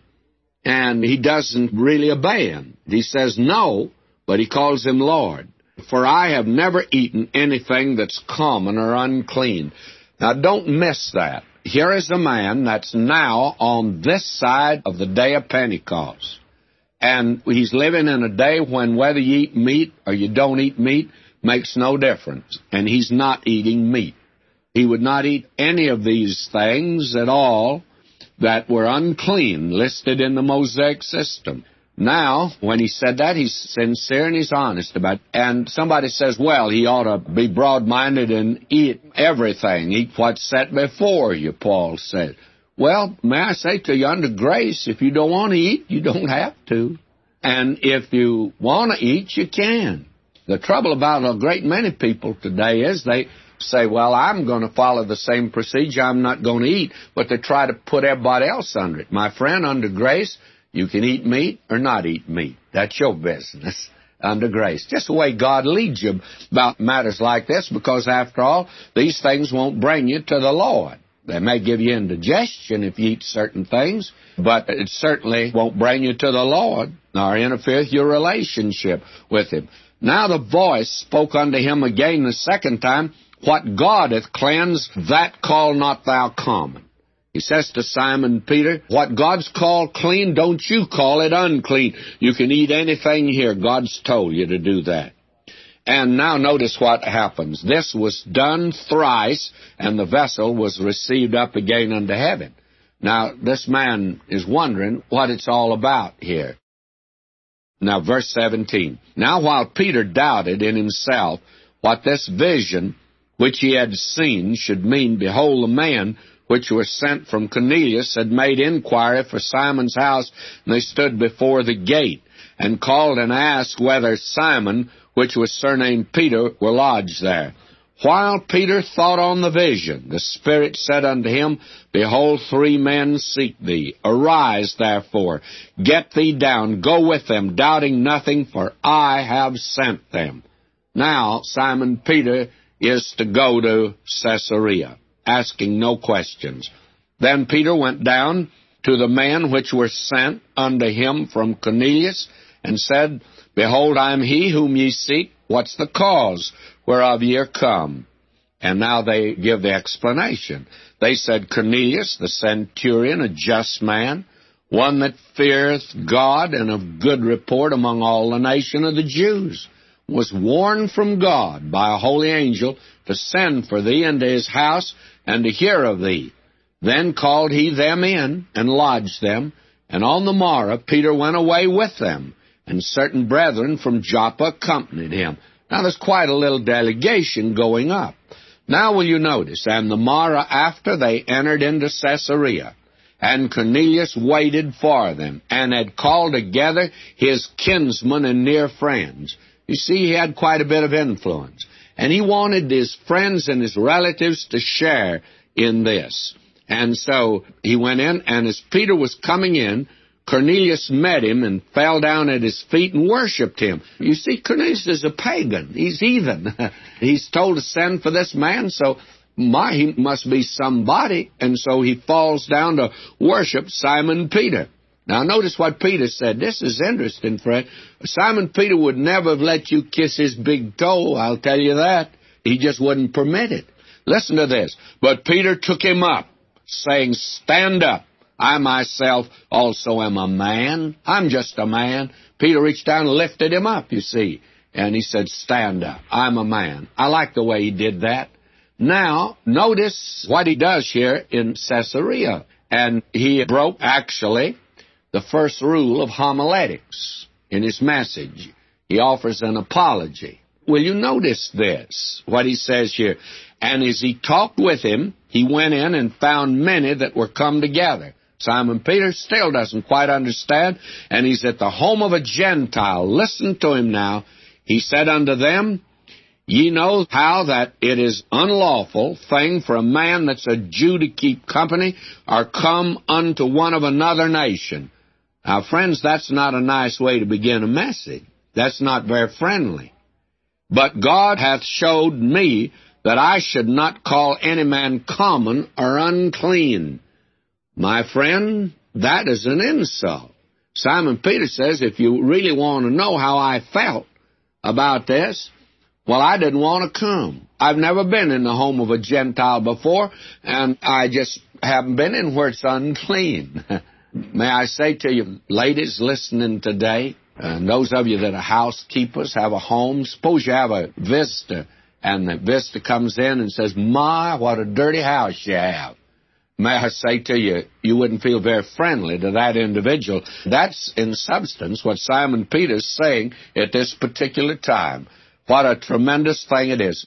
and he doesn't really obey him. He says no, but he calls him Lord. For I have never eaten anything that's common or unclean. Now, don't miss that. Here is a man that's now on this side of the day of Pentecost. And he's living in a day when whether you eat meat or you don't eat meat makes no difference. And he's not eating meat. He would not eat any of these things at all that were unclean, listed in the Mosaic system. Now, when he said that, he's sincere and he's honest about it. And somebody says, well, he ought to be broad-minded and eat everything. Eat what's set before you, Paul said. Well, may I say to you, under grace, if you don't want to eat, you don't have to. And if you want to eat, you can. The trouble about a great many people today is they say, well, I'm going to follow the same procedure. I'm not going to eat. But they try to put everybody else under it. My friend, under grace, you can eat meat or not eat meat. That's your business under grace. Just the way God leads you about matters like this, because after all, these things won't bring you to the Lord. They may give you indigestion if you eat certain things, but it certainly won't bring you to the Lord nor interfere with your relationship with Him. Now the voice spoke unto him again the second time, What God hath cleansed, that call not thou common. He says to Simon Peter, what God's called clean, don't you call it unclean. You can eat anything here. God's told you to do that. And now notice what happens. This was done thrice, and the vessel was received up again unto heaven. Now, this man is wondering what it's all about here. Now, verse seventeen. Now, while Peter doubted in himself what this vision which he had seen should mean, behold, the men which were sent from Cornelius had made inquiry for Simon's house, and they stood before the gate, and called and asked whether Simon, which was surnamed Peter, were lodged there. While Peter thought on the vision, the Spirit said unto him, Behold, three men seek thee. Arise, therefore, get thee down, go with them, doubting nothing, for I have sent them. Now Simon Peter is to go to Caesarea, asking no questions. Then Peter went down to the men which were sent unto him from Cornelius, and said, Behold, I am he whom ye seek. What's the cause whereof ye are come? And now they give the explanation. They said, Cornelius, the centurion, a just man, one that feareth God and of good report among all the nation of the Jews, was warned from God by a holy angel to send for thee into his house and to hear of thee. Then called he them in and lodged them, and on the morrow Peter went away with them, and certain brethren from Joppa accompanied him. Now there's quite a little delegation going up. Now will you notice, and the morrow after they entered into Caesarea, and Cornelius waited for them, and had called together his kinsmen and near friends. You see, he had quite a bit of influence, and he wanted his friends and his relatives to share in this. And so he went in, and as Peter was coming in, Cornelius met him and fell down at his feet and worshipped him. You see, Cornelius is a pagan. He's heathen. He's told to send for this man, so my, he must be somebody. And so he falls down to worship Simon Peter. Now, notice what Peter said. This is interesting, friend. Simon Peter would never have let you kiss his big toe, I'll tell you that. He just wouldn't permit it. Listen to this. But Peter took him up, saying, Stand up. I myself also am a man. I'm just a man. Peter reached down and lifted him up, you see. And he said, Stand up. I'm a man. I like the way he did that. Now, notice what he does here in Caesarea. And he broke, actually, the first rule of homiletics in his message. He offers an apology. Will you notice this, what he says here? And as he talked with him, he went in and found many that were come together. Simon Peter still doesn't quite understand, and he's at the home of a Gentile. Listen to him now. He said unto them, Ye know how that it is unlawful thing for a man that's a Jew to keep company or come unto one of another nation. Now, friends, that's not a nice way to begin a message. That's not very friendly. But God hath showed me that I should not call any man common or unclean. My friend, that is an insult. Simon Peter says, if you really want to know how I felt about this, well, I didn't want to come. I've never been in the home of a Gentile before, and I just haven't been in where it's unclean. May I say to you, ladies listening today, and those of you that are housekeepers, have a home, suppose you have a visitor, and the visitor comes in and says, My, what a dirty house you have. May I say to you, you wouldn't feel very friendly to that individual. That's, in substance, what Simon Peter's saying at this particular time. What a tremendous thing it is.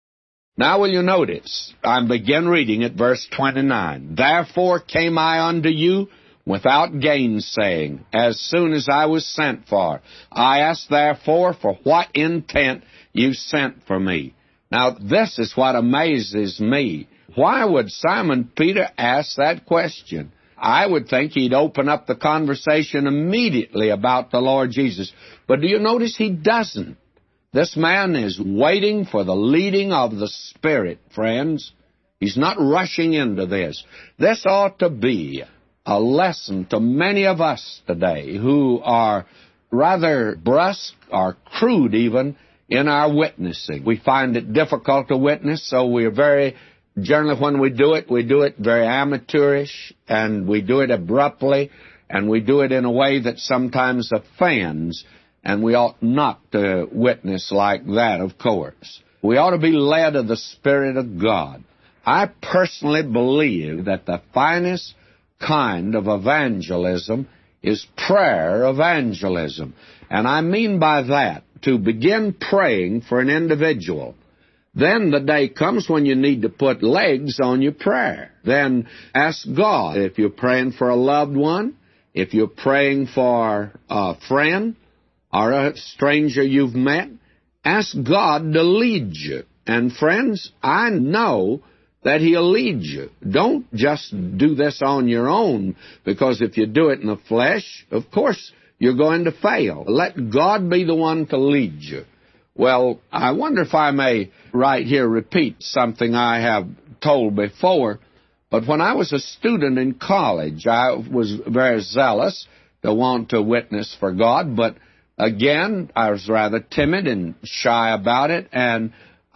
Now will you notice, I begin reading at verse twenty-nine. Therefore came I unto you without gainsaying, as soon as I was sent for. I asked therefore for what intent you sent for me. Now this is what amazes me. Why would Simon Peter ask that question? I would think he'd open up the conversation immediately about the Lord Jesus. But do you notice he doesn't? This man is waiting for the leading of the Spirit, friends. He's not rushing into this. This ought to be a lesson to many of us today who are rather brusque or crude even in our witnessing. We find it difficult to witness, so we're very... Generally, when we do it, we do it very amateurish, and we do it abruptly, and we do it in a way that sometimes offends, and we ought not to witness like that, of course. We ought to be led of the Spirit of God. I personally believe that the finest kind of evangelism is prayer evangelism. And I mean by that, to begin praying for an individual. Then the day comes when you need to put legs on your prayer. Then ask God. If you're praying for a loved one, if you're praying for a friend or a stranger you've met, ask God to lead you. And friends, I know that He'll lead you. Don't just do this on your own, because if you do it in the flesh, of course, you're going to fail. Let God be the one to lead you. Well, I wonder if I may right here repeat something I have told before, but when I was a student in college, I was very zealous to want to witness for God, but again, I was rather timid and shy about it, and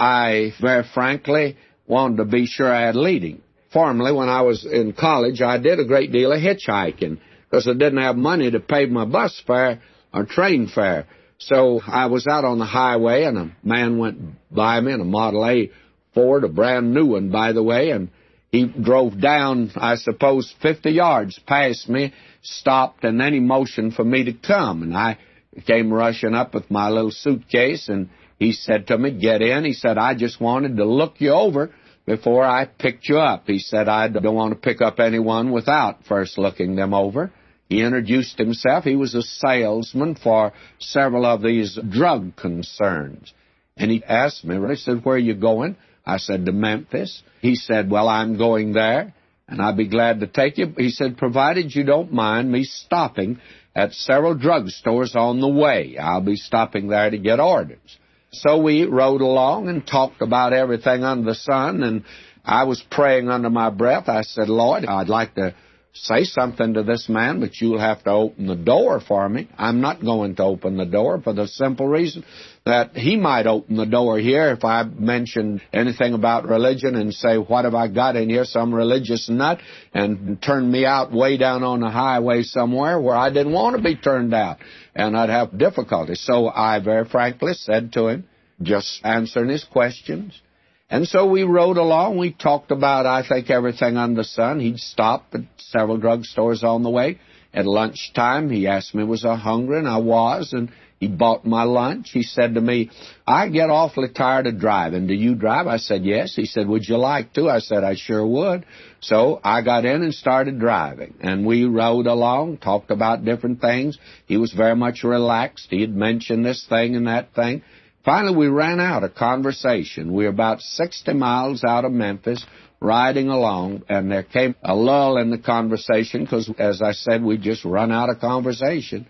I very frankly wanted to be sure I had leading. Formerly, when I was in college, I did a great deal of hitchhiking because I didn't have money to pay my bus fare or train fare. So I was out on the highway, and a man went by me in a Model A Ford, a brand new one, by the way, and he drove down, I suppose, fifty yards past me, stopped, and then he motioned for me to come. And I came rushing up with my little suitcase, and he said to me, "Get in." He said, "I just wanted to look you over before I picked you up." He said, "I don't want to pick up anyone without first looking them over." He introduced himself. He was a salesman for several of these drug concerns. And he asked me, he said, "Where are you going?" I said, "To Memphis." He said, "Well, I'm going there, and I'd be glad to take you." He said, "Provided you don't mind me stopping at several drugstores on the way. I'll be stopping there to get orders." So we rode along and talked about everything under the sun, and I was praying under my breath. I said, "Lord, I'd like to say something to this man, but you'll have to open the door for me." I'm not going to open the door for the simple reason that he might open the door here if I mentioned anything about religion and say, "What have I got in here, some religious nut," and turn me out way down on the highway somewhere where I didn't want to be turned out, and I'd have difficulty. So I very frankly said to him, just answering his questions. And so we rode along. We talked about, I think, everything under the sun. He'd stopped at several drugstores on the way. At lunchtime, he asked me, was I hungry? And I was, and he bought my lunch. He said to me, "I get awfully tired of driving. Do you drive?" I said, "Yes." He said, "Would you like to?" I said, "I sure would." So I got in and started driving. And we rode along, talked about different things. He was very much relaxed. He had mentioned this thing and that thing. Finally, we ran out of conversation. We were about sixty miles out of Memphis, riding along, and there came a lull in the conversation because, as I said, we just run out of conversation.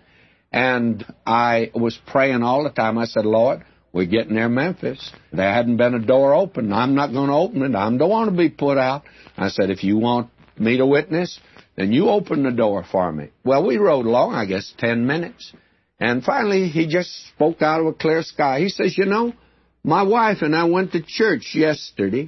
And I was praying all the time. I said, "Lord, we're getting near Memphis. There hadn't been a door open. I'm not going to open it. I don't want to be put out." I said, "If you want me to witness, then you open the door for me." Well, we rode along, I guess, ten minutes. And finally, he just spoke out of a clear sky. He says, "You know, my wife and I went to church yesterday."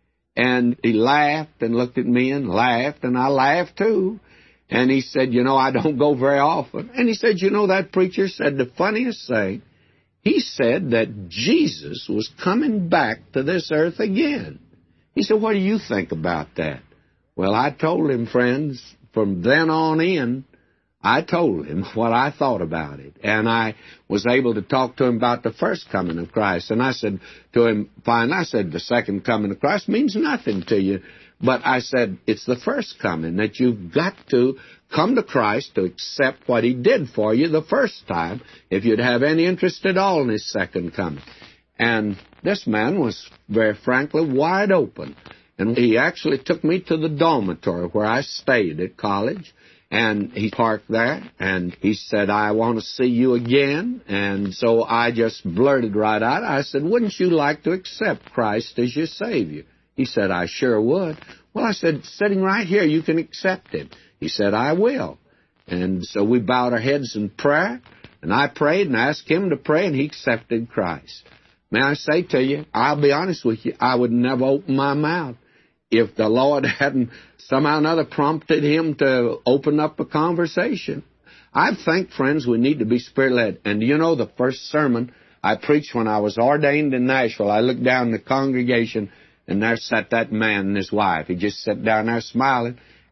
And he laughed and looked at me and laughed, and I laughed too. And he said, "You know, I don't go very often." And he said, "You know, that preacher said the funniest thing. He said that Jesus was coming back to this earth again." He said, "What do you think about that?" Well, I told him, friends, from then on in, I told him what I thought about it, and I was able to talk to him about the first coming of Christ. And I said to him, fine, I said, the second coming of Christ means nothing to you. But I said, it's the first coming, that you've got to come to Christ to accept what He did for you the first time if you'd have any interest at all in His second coming. And this man was, very frankly, wide open. And he actually took me to the dormitory where I stayed at college. And he parked there, and he said, "I want to see you again." And so I just blurted right out. I said, "Wouldn't you like to accept Christ as your Savior?" He said, "I sure would." Well, I said, "Sitting right here, you can accept Him." He said, "I will." And so we bowed our heads in prayer, and I prayed and asked him to pray, and he accepted Christ. May I say to you, I'll be honest with you, I would never open my mouth if the Lord hadn't somehow or another prompted him to open up a conversation. I think, friends, we need to be Spirit-led. And do you know the first sermon I preached when I was ordained in Nashville, I looked down in the congregation, and there sat that man and his wife. He just sat down there smiling.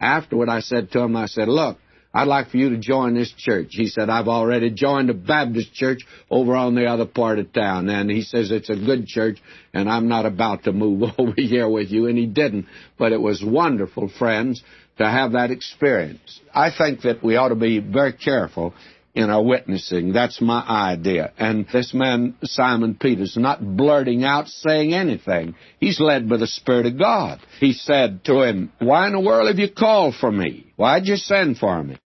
Afterward, I said to him, I said, look, I'd like for you to join this church. He said, I've already joined a Baptist church over on the other part of town. And he says, it's a good church, and I'm not about to move over here with you. And he didn't. But it was wonderful, friends, to have that experience. I think that we ought to be very careful in our witnessing. That's my idea. And this man, Simon Peter's not blurting out, saying anything. He's led by the Spirit of God. He said to him, why in the world have you called for me? Why'd you send for me?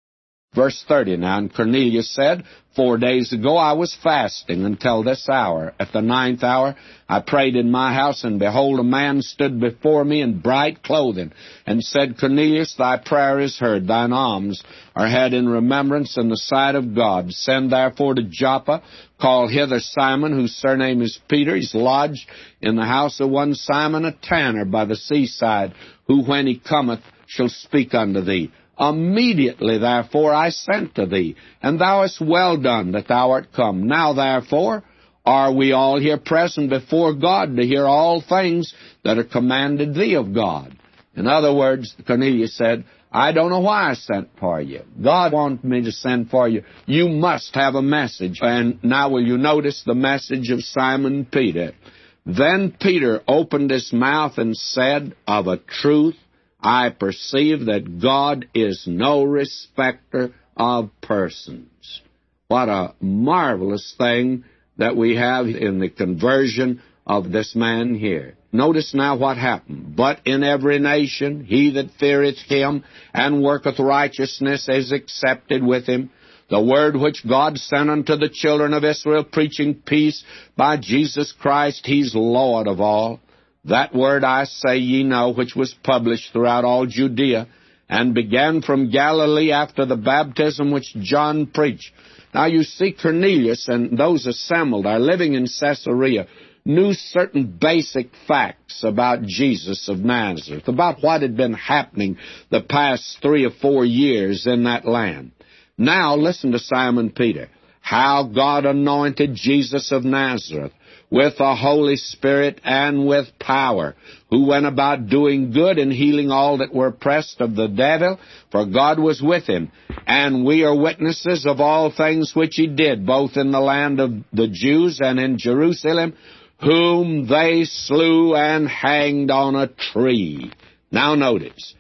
Verse thirty now, and Cornelius said, Four days ago I was fasting until this hour. At the ninth hour I prayed in my house, and behold, a man stood before me in bright clothing, and said, Cornelius, thy prayer is heard, thine alms are had in remembrance in the sight of God. Send therefore to Joppa, call hither Simon, whose surname is Peter. He's lodged in the house of one Simon a tanner by the seaside, who when he cometh shall speak unto thee. Immediately, therefore, I sent to thee, and thou hast well done that thou art come. Now, therefore, are we all here present before God to hear all things that are commanded thee of God. In other words, Cornelius said, I don't know why I sent for you. God wanted me to send for you. You must have a message. And now will you notice the message of Simon Peter? Then Peter opened his mouth and said, Of a truth, I perceive that God is no respecter of persons. What a marvelous thing that we have in the conversion of this man here. Notice now what happened. But in every nation he that feareth him and worketh righteousness is accepted with him. The word which God sent unto the children of Israel, preaching peace by Jesus Christ, he's Lord of all. That word I say ye know, which was published throughout all Judea, and began from Galilee after the baptism which John preached. Now you see, Cornelius and those assembled are living in Caesarea, knew certain basic facts about Jesus of Nazareth, about what had been happening the past three or four years in that land. Now listen to Simon Peter. How God anointed Jesus of Nazareth with the Holy Spirit and with power, who went about doing good and healing all that were oppressed of the devil, for God was with him. And we are witnesses of all things which he did, both in the land of the Jews and in Jerusalem, whom they slew and hanged on a tree. Now notice,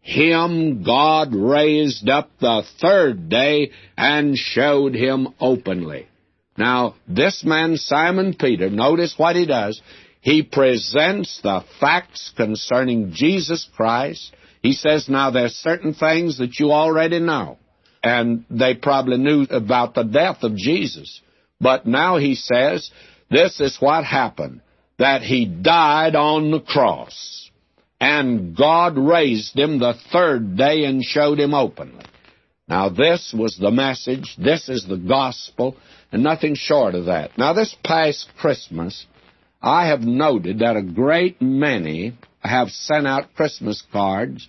him God raised up the third day and showed him openly. Now, this man, Simon Peter, notice what he does. He presents the facts concerning Jesus Christ. He says, now there's certain things that you already know. And they probably knew about the death of Jesus. But now he says, this is what happened, that he died on the cross. And God raised him the third day and showed him openly. Now, this was the message. This is the gospel, and nothing short of that. Now, this past Christmas, I have noted that a great many have sent out Christmas cards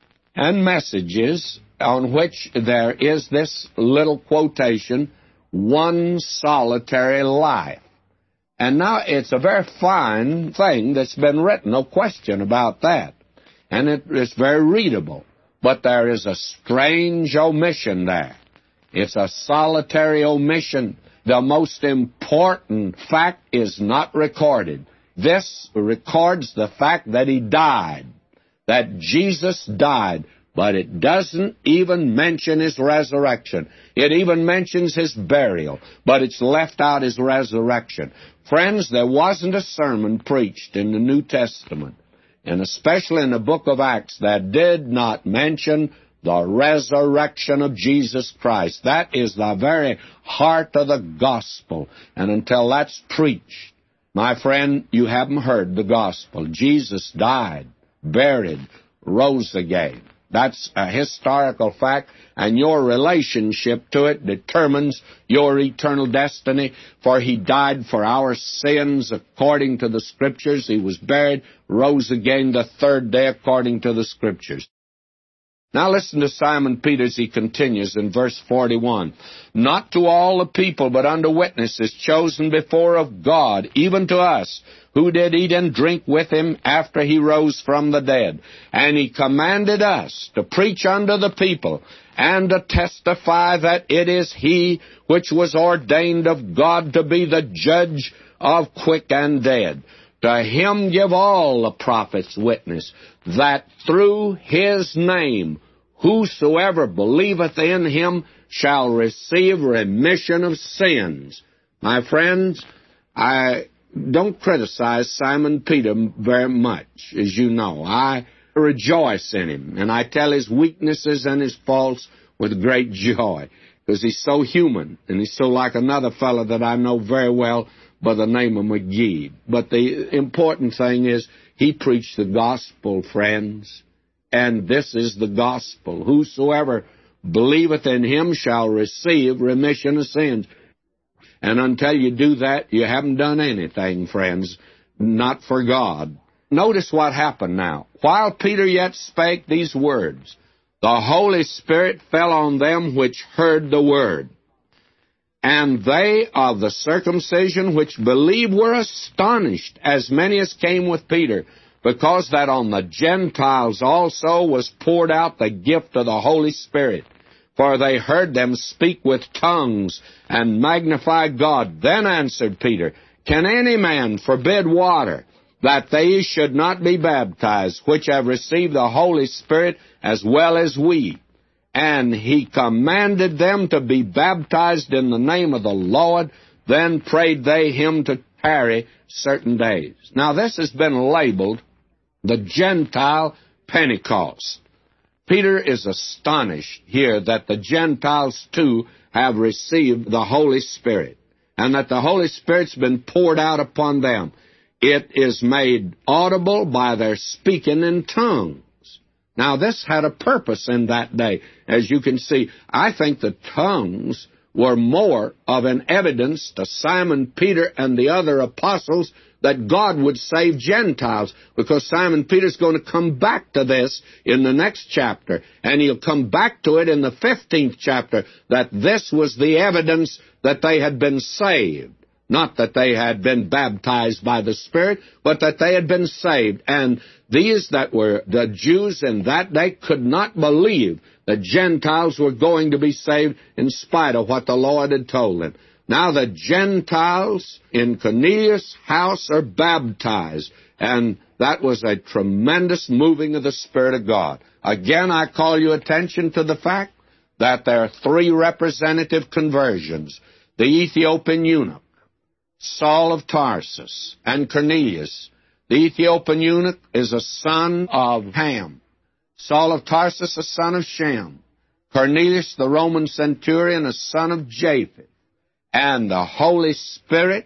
and messages on which there is this little quotation, one solitary life. And now it's a very fine thing that's been written, no question about that. And it is very readable. But there is a strange omission there. It's a solitary omission. The most important fact is not recorded. This records the fact that he died, that Jesus died, but it doesn't even mention his resurrection. It even mentions his burial, but it's left out his resurrection. Friends, there wasn't a sermon preached in the New Testament, and especially in the book of Acts, that did not mention the resurrection of Jesus Christ. That is the very heart of the gospel. And until that's preached, my friend, you haven't heard the gospel. Jesus died, buried, rose again. That's a historical fact, and your relationship to it determines your eternal destiny, for he died for our sins according to the Scriptures. He was buried, rose again the third day according to the Scriptures. Now listen to Simon Peter as he continues in verse forty-one. Not to all the people, but unto witnesses chosen before of God, even to us, who did eat and drink with him after he rose from the dead. And he commanded us to preach unto the people, and to testify that it is he which was ordained of God to be the judge of quick and dead. To him give all the prophets witness, that through his name whosoever believeth in him shall receive remission of sins. My friends, I don't criticize Simon Peter very much, as you know. I rejoice in him, and I tell his weaknesses and his faults with great joy, because he's so human, and he's so like another fellow that I know very well by the name of McGee. But the important thing is, he preached the gospel, friends, and this is the gospel. Whosoever believeth in him shall receive remission of sins. And until you do that, you haven't done anything, friends, not for God. Notice what happened now. While Peter yet spake these words, the Holy Spirit fell on them which heard the word. And they of the circumcision which believed were astonished, as many as came with Peter, because that on the Gentiles also was poured out the gift of the Holy Spirit. For they heard them speak with tongues and magnify God. Then answered Peter, Can any man forbid water, that they should not be baptized, which have received the Holy Spirit as well as we? And he commanded them to be baptized in the name of the Lord. Then prayed they him to tarry certain days. Now this has been labeled the Gentile Pentecost. Peter is astonished here that the Gentiles too have received the Holy Spirit, and that the Holy Spirit's been poured out upon them. It is made audible by their speaking in tongues. Now, this had a purpose in that day. As you can see, I think the tongues were more of an evidence to Simon Peter and the other apostles that God would save Gentiles, because Simon Peter's going to come back to this in the next chapter, and he'll come back to it in the fifteenth chapter, that this was the evidence that they had been saved. Not that they had been baptized by the Spirit, but that they had been saved. And these that were the Jews in that day could not believe that Gentiles were going to be saved in spite of what the Lord had told them. Now the Gentiles in Cornelius' house are baptized, and that was a tremendous moving of the Spirit of God. Again, I call your attention to the fact that there are three representative conversions. The Ethiopian eunuch, Saul of Tarsus, and Cornelius. The Ethiopian eunuch is a son of Ham. Saul of Tarsus, a son of Shem. Cornelius, the Roman centurion, a son of Japheth. And the Holy Spirit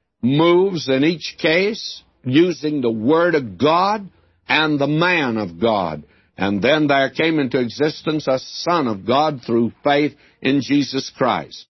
moves in each case using the Word of God and the man of God. And then there came into existence a Son of God through faith in Jesus Christ.